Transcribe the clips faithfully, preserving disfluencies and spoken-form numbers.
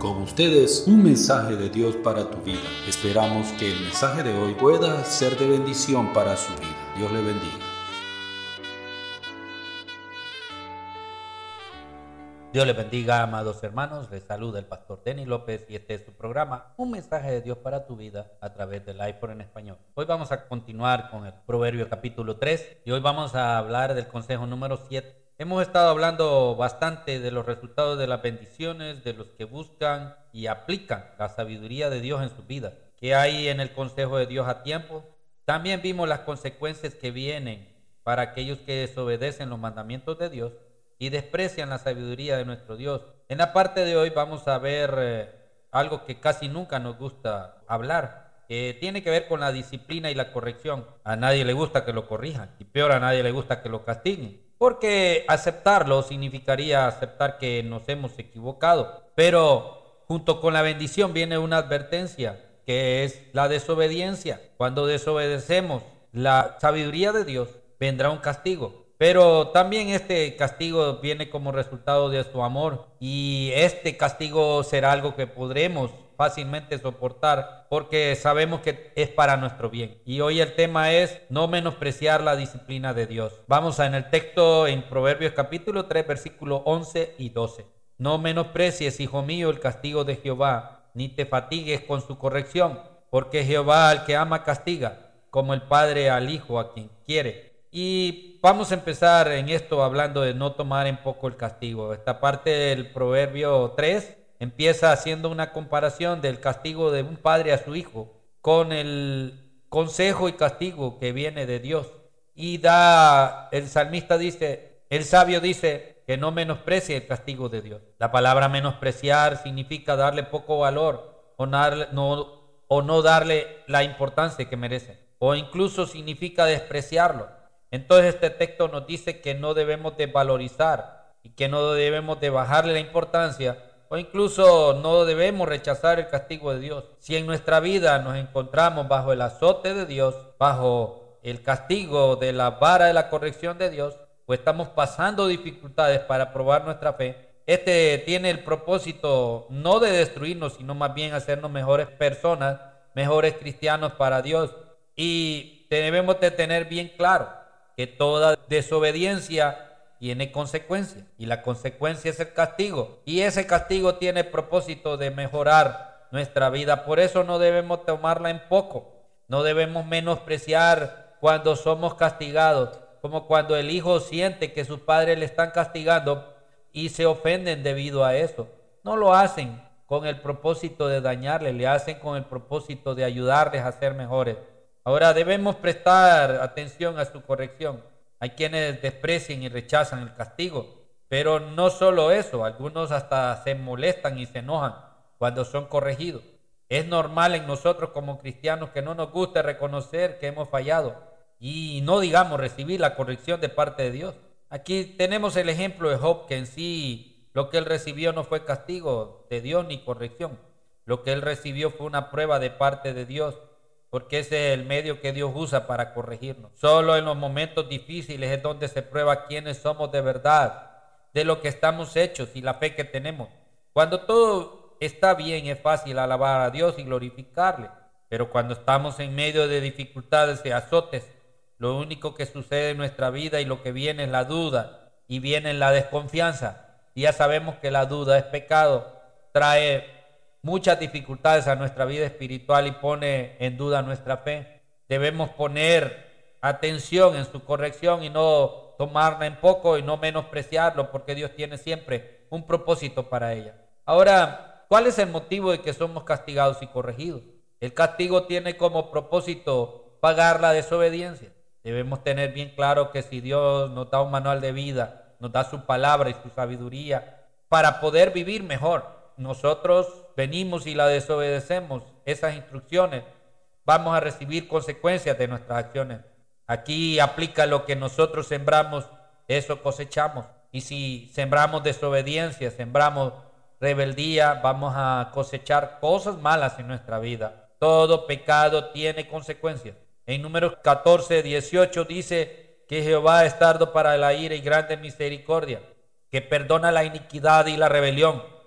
Con ustedes, un mensaje de Dios para tu vida. Esperamos que el mensaje de hoy pueda ser de bendición para su vida. Dios le bendiga. Dios les bendiga, amados hermanos. Les saluda el pastor Denis López y este es su programa, Un mensaje de Dios para tu vida, a través del iPhone en español. Hoy vamos a continuar con el Proverbio capítulo tres y hoy vamos a hablar del consejo número siete. Hemos estado hablando bastante de los resultados de las bendiciones, de los que buscan y aplican la sabiduría de Dios en sus vidas. ¿Qué hay en el consejo de Dios a tiempo? También vimos las consecuencias que vienen para aquellos que desobedecen los mandamientos de Dios y desprecian la sabiduría de nuestro Dios. En la parte de hoy vamos a ver eh, algo que casi nunca nos gusta hablar, que tiene que ver con la disciplina y la corrección. A nadie le gusta que lo corrijan y peor, a nadie le gusta que lo castiguen, porque aceptarlo significaría aceptar que nos hemos equivocado. Pero junto con la bendición viene una advertencia, que es la desobediencia. Cuando desobedecemos la sabiduría de Dios, vendrá un castigo. Pero también este castigo viene como resultado de su amor, y este castigo será algo que podremos fácilmente soportar porque sabemos que es para nuestro bien. Y hoy el tema es no menospreciar la disciplina de Dios. Vamos a en el texto en Proverbios capítulo tres, versículos once y doce. No menosprecies, hijo mío, el castigo de Jehová, ni te fatigues con su corrección, porque Jehová al que ama castiga, como el padre al hijo a quien quiere. Y vamos a empezar en esto hablando de no tomar en poco el castigo. Esta parte del Proverbio tres empieza haciendo una comparación del castigo de un padre a su hijo con el consejo y castigo que viene de Dios. Y da, el salmista dice, el sabio dice que no menosprecie el castigo de Dios. La palabra menospreciar significa darle poco valor o, darle, no, o no darle la importancia que merece, o incluso significa despreciarlo. Entonces este texto nos dice que no debemos de valorizar y que no debemos de bajarle la importancia, o incluso no debemos rechazar el castigo de Dios. Si en nuestra vida nos encontramos bajo el azote de Dios, bajo el castigo de la vara de la corrección de Dios, o estamos pasando dificultades para probar nuestra fe, este tiene el propósito no de destruirnos, sino más bien hacernos mejores personas, mejores cristianos para Dios. Y debemos de tener bien claro que toda desobediencia tiene consecuencias, y la consecuencia es el castigo, y ese castigo tiene el propósito de mejorar nuestra vida. Por eso no debemos tomarla en poco, no debemos menospreciar cuando somos castigados, como cuando el hijo siente que sus padres le están castigando y se ofenden debido a eso. No lo hacen con el propósito de dañarle, le hacen con el propósito de ayudarles a ser mejores. Ahora debemos prestar atención a su corrección. Hay quienes desprecian y rechazan el castigo, pero no solo eso, algunos hasta se molestan y se enojan cuando son corregidos. Es normal en nosotros como cristianos que no nos guste reconocer que hemos fallado y no digamos recibir la corrección de parte de Dios. Aquí tenemos el ejemplo de Job, que en sí lo que él recibió no fue castigo de Dios ni corrección. Lo que él recibió fue una prueba de parte de Dios, porque ese es el medio que Dios usa para corregirnos. Solo en los momentos difíciles es donde se prueba quiénes somos de verdad, de lo que estamos hechos y la fe que tenemos. Cuando todo está bien es fácil alabar a Dios y glorificarle, pero cuando estamos en medio de dificultades y azotes, lo único que sucede en nuestra vida y lo que viene es la duda y viene la desconfianza. Y ya sabemos que la duda es pecado, trae muchas dificultades a nuestra vida espiritual y pone en duda nuestra fe. Debemos poner atención en su corrección y no tomarla en poco y no menospreciarlo, porque Dios tiene siempre un propósito para ella. Ahora, ¿cuál es el motivo de que somos castigados y corregidos? El castigo tiene como propósito pagar la desobediencia. Debemos tener bien claro que si Dios nos da un manual de vida, nos da su palabra y su sabiduría para poder vivir mejor, nosotros venimos y la desobedecemos, esas instrucciones, vamos a recibir consecuencias de nuestras acciones. Aquí aplica lo que nosotros sembramos, eso cosechamos. Y si sembramos desobediencia, sembramos rebeldía, vamos a cosechar cosas malas en nuestra vida. Todo pecado tiene consecuencias. En Números catorce, dieciocho dice que Jehová es tardo para la ira y grande en misericordia, que perdona la iniquidad y la rebelión,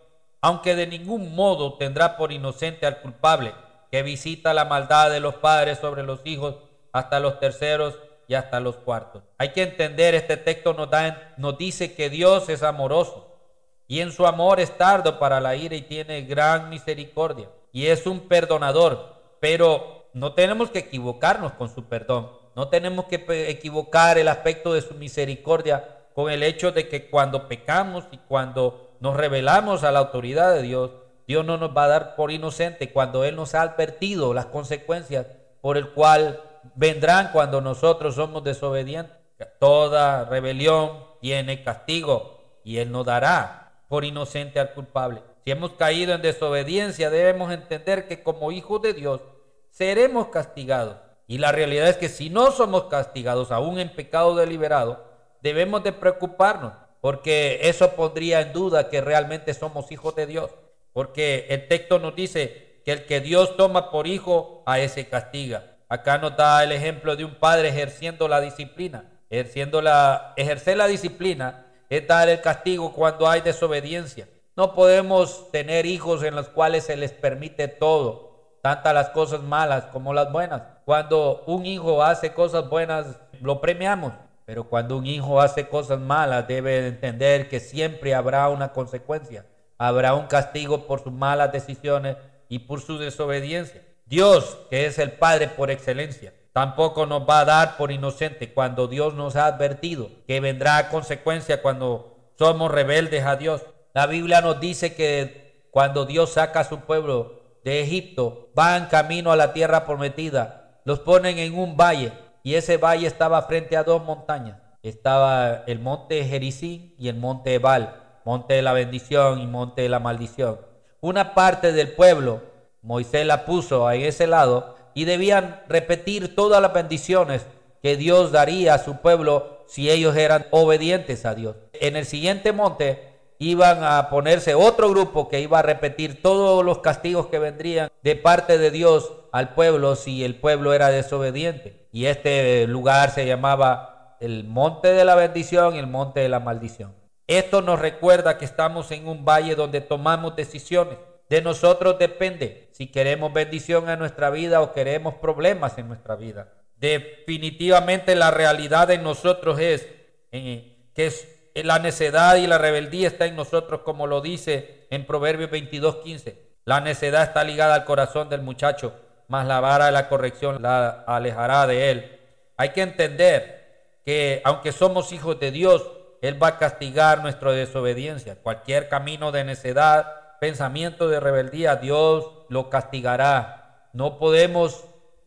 aunque de ningún modo tendrá por inocente al culpable, que visita la maldad de los padres sobre los hijos hasta los terceros y hasta los cuartos. Hay que entender, este texto nos, da, nos dice que Dios es amoroso y en su amor es tardo para la ira y tiene gran misericordia y es un perdonador, pero no tenemos que equivocarnos con su perdón, no tenemos que equivocar el aspecto de su misericordia con el hecho de que cuando pecamos y cuando nos rebelamos a la autoridad de Dios, Dios no nos va a dar por inocente cuando Él nos ha advertido las consecuencias por el cual vendrán cuando nosotros somos desobedientes. Toda rebelión tiene castigo y Él nos dará por inocente al culpable. Si hemos caído en desobediencia, debemos entender que como hijos de Dios seremos castigados. Y la realidad es que si no somos castigados, aún en pecado deliberado, debemos de preocuparnos, porque eso pondría en duda que realmente somos hijos de Dios. Porque el texto nos dice que el que Dios toma por hijo, a ese castiga. Acá nos da el ejemplo de un padre ejerciendo la disciplina. Ejerciendo la, ejercer la disciplina es dar el castigo cuando hay desobediencia. No podemos tener hijos en los cuales se les permite todo, tantas las cosas malas como las buenas. Cuando un hijo hace cosas buenas, lo premiamos. Pero cuando un hijo hace cosas malas, debe entender que siempre habrá una consecuencia. Habrá un castigo por sus malas decisiones y por su desobediencia. Dios, que es el Padre por excelencia, tampoco nos va a dar por inocente cuando Dios nos ha advertido que vendrá consecuencia cuando somos rebeldes a Dios. La Biblia nos dice que cuando Dios saca a su pueblo de Egipto, van camino a la tierra prometida, los ponen en un valle y ese valle estaba frente a dos montañas. Estaba el monte Gerizim y el monte Ebal, monte de la bendición y monte de la maldición. Una parte del pueblo, Moisés la puso en ese lado y debían repetir todas las bendiciones que Dios daría a su pueblo si ellos eran obedientes a Dios. En el siguiente monte iban a ponerse otro grupo que iba a repetir todos los castigos que vendrían de parte de Dios al pueblo si el pueblo era desobediente. Y este lugar se llamaba el monte de la bendición y el monte de la maldición. Esto nos recuerda que estamos en un valle donde tomamos decisiones. De nosotros depende si queremos bendición en nuestra vida o queremos problemas en nuestra vida. Definitivamente la realidad en nosotros es eh, que es, la necedad y la rebeldía está en nosotros, como lo dice en Proverbios veintidós quince. La necedad está ligada al corazón del muchacho, mas la vara de la corrección la alejará de él. Hay que entender que aunque somos hijos de Dios, Él va a castigar nuestra desobediencia. Cualquier camino de necedad, pensamiento de rebeldía, Dios lo castigará. No podemos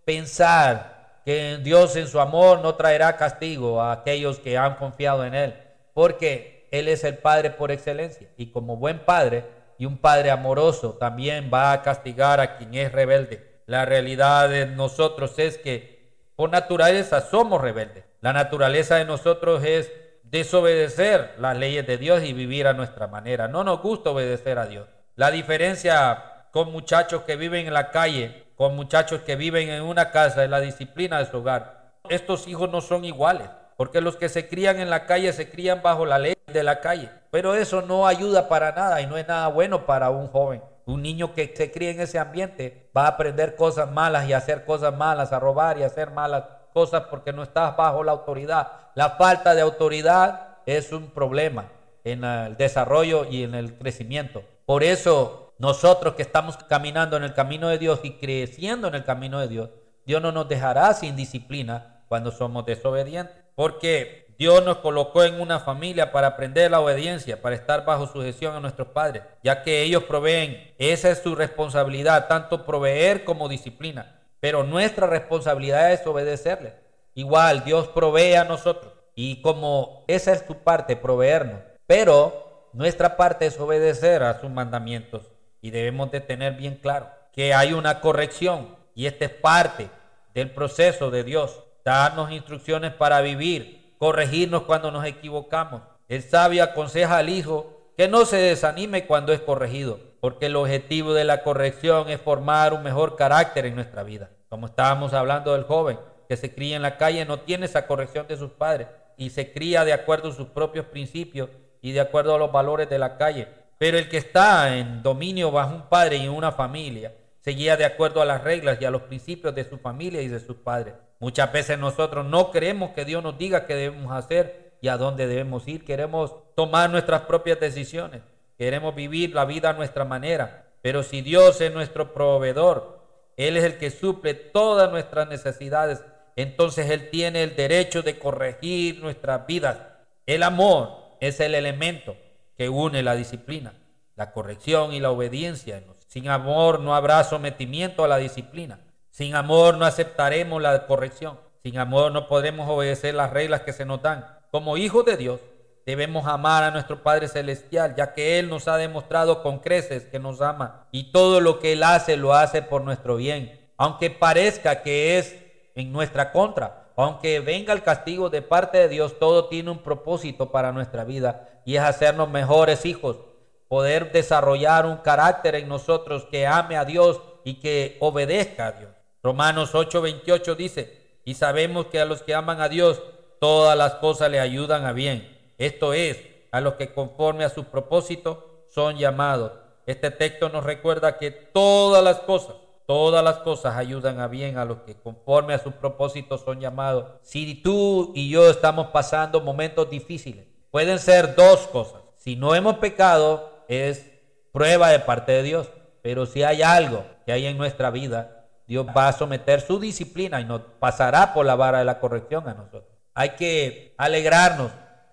pensar que Dios en su amor no traerá castigo a aquellos que han confiado en Él, porque Él es el Padre por excelencia. Y como buen Padre y un Padre amoroso, también va a castigar a quien es rebelde. La realidad de nosotros es que por naturaleza somos rebeldes. La naturaleza de nosotros es desobedecer las leyes de Dios y vivir a nuestra manera. No nos gusta obedecer a Dios. La diferencia con muchachos que viven en la calle, con muchachos que viven en una casa, es la disciplina de su hogar. Estos hijos no son iguales, porque los que se crían en la calle se crían bajo la ley de la calle. Pero eso no ayuda para nada y no es nada bueno para un joven. Un niño que se cría en ese ambiente va a aprender cosas malas y a hacer cosas malas, a robar y a hacer malas cosas porque no estás bajo la autoridad. La falta de autoridad es un problema en el desarrollo y en el crecimiento. Por eso nosotros que estamos caminando en el camino de Dios y creciendo en el camino de Dios, Dios no nos dejará sin disciplina cuando somos desobedientes, porque Dios nos colocó en una familia para aprender la obediencia, para estar bajo sujeción a nuestros padres, ya que ellos proveen. Esa es su responsabilidad, tanto proveer como disciplina. Pero nuestra responsabilidad es obedecerles. Igual Dios provee a nosotros y como esa es su parte, proveernos. Pero nuestra parte es obedecer a sus mandamientos y debemos de tener bien claro que hay una corrección y esta es parte del proceso de Dios. Darnos instrucciones para vivir, corregirnos cuando nos equivocamos. El sabio aconseja al hijo que no se desanime cuando es corregido, porque el objetivo de la corrección es formar un mejor carácter en nuestra vida. Como estábamos hablando del joven que se cría en la calle, no tiene esa corrección de sus padres y se cría de acuerdo a sus propios principios y de acuerdo a los valores de la calle. Pero el que está en dominio bajo un padre y en una familia se guía de acuerdo a las reglas y a los principios de su familia y de sus padres. Muchas veces nosotros no queremos que Dios nos diga qué debemos hacer y a dónde debemos ir. Queremos tomar nuestras propias decisiones. Queremos vivir la vida a nuestra manera. Pero si Dios es nuestro proveedor, Él es el que suple todas nuestras necesidades, entonces Él tiene el derecho de corregir nuestras vidas. El amor es el elemento que une la disciplina, la corrección y la obediencia. Sin amor no habrá sometimiento a la disciplina. Sin amor no aceptaremos la corrección. Sin amor no podremos obedecer las reglas que se nos dan. Como hijos de Dios, debemos amar a nuestro Padre Celestial, ya que Él nos ha demostrado con creces que nos ama. Y todo lo que Él hace, lo hace por nuestro bien. Aunque parezca que es en nuestra contra, aunque venga el castigo de parte de Dios, todo tiene un propósito para nuestra vida. Y es hacernos mejores hijos. Poder desarrollar un carácter en nosotros que ame a Dios y que obedezca a Dios. Romanos ocho veintiocho dice, y sabemos que a los que aman a Dios, todas las cosas le ayudan a bien. Esto es, a los que conforme a su propósito son llamados. Este texto nos recuerda que todas las cosas, todas las cosas ayudan a bien a los que conforme a su propósito son llamados. Si tú y yo estamos pasando momentos difíciles, pueden ser dos cosas. Si no hemos pecado, es prueba de parte de Dios. Pero si hay algo que hay en nuestra vida, Dios va a someter su disciplina y nos pasará por la vara de la corrección a nosotros. Hay que alegrarnos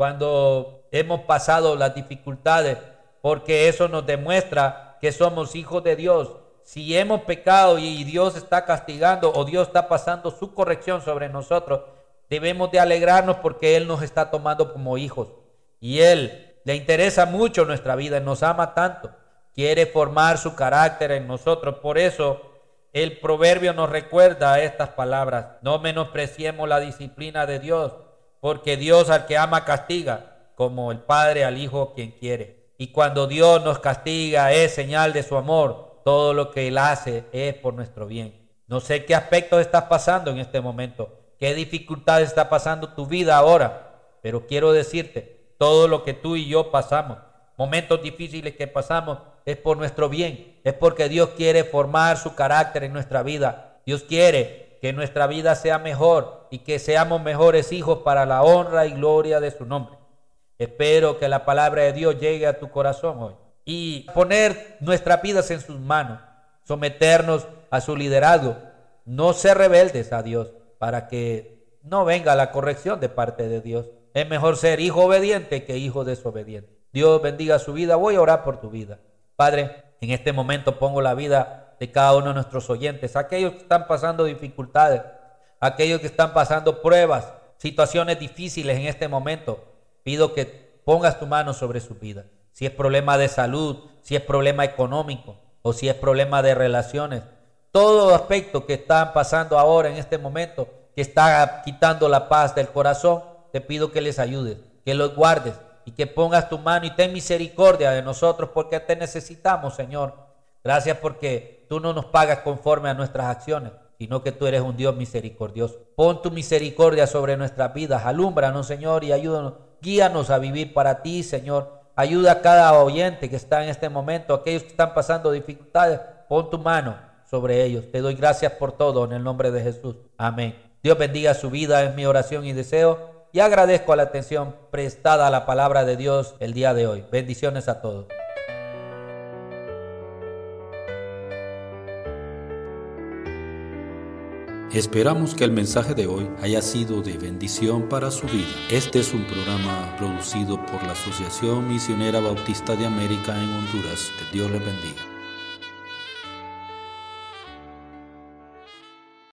cuando hemos pasado las dificultades, porque eso nos demuestra que somos hijos de Dios. Si hemos pecado y Dios está castigando o Dios está pasando su corrección sobre nosotros, debemos de alegrarnos porque Él nos está tomando como hijos. Y Él le interesa mucho nuestra vida, nos ama tanto, quiere formar su carácter en nosotros. Por eso el proverbio nos recuerda estas palabras: no menospreciemos la disciplina de Dios, porque Dios al que ama castiga, como el Padre al Hijo quien quiere. Y cuando Dios nos castiga es señal de su amor. Todo lo que Él hace es por nuestro bien. No sé qué aspectos estás pasando en este momento, qué dificultades está pasando tu vida ahora, pero quiero decirte, todo lo que tú y yo pasamos, momentos difíciles que pasamos, es por nuestro bien. Es porque Dios quiere formar su carácter en nuestra vida. Dios quiere que nuestra vida sea mejor y que seamos mejores hijos para la honra y gloria de su nombre. Espero que la palabra de Dios llegue a tu corazón hoy y poner nuestras vidas en sus manos, someternos a su liderazgo, no ser rebeldes a Dios para que no venga la corrección de parte de Dios. Es mejor ser hijo obediente que hijo desobediente. Dios bendiga su vida. Voy a orar por tu vida. Padre, en este momento pongo la vida de cada uno de nuestros oyentes, aquellos que están pasando dificultades, aquellos que están pasando pruebas, situaciones difíciles en este momento. Pido que pongas tu mano sobre su vida. Si es problema de salud, si es problema económico o si es problema de relaciones, todo aspecto que están pasando ahora en este momento, que está quitando la paz del corazón, te pido que les ayudes, que los guardes y que pongas tu mano y ten misericordia de nosotros porque te necesitamos, Señor. Gracias porque tú no nos pagas conforme a nuestras acciones, sino que tú eres un Dios misericordioso. Pon tu misericordia sobre nuestras vidas, alúmbranos, Señor, y ayúdanos, guíanos a vivir para ti, Señor. Ayuda a cada oyente que está en este momento, aquellos que están pasando dificultades, pon tu mano sobre ellos. Te doy gracias por todo en el nombre de Jesús. Amén. Dios bendiga su vida, es mi oración y deseo. Y agradezco la atención prestada a la palabra de Dios el día de hoy. Bendiciones a todos. Esperamos que el mensaje de hoy haya sido de bendición para su vida. Este es un programa producido por la Asociación Misionera Bautista de América en Honduras. Que Dios les bendiga.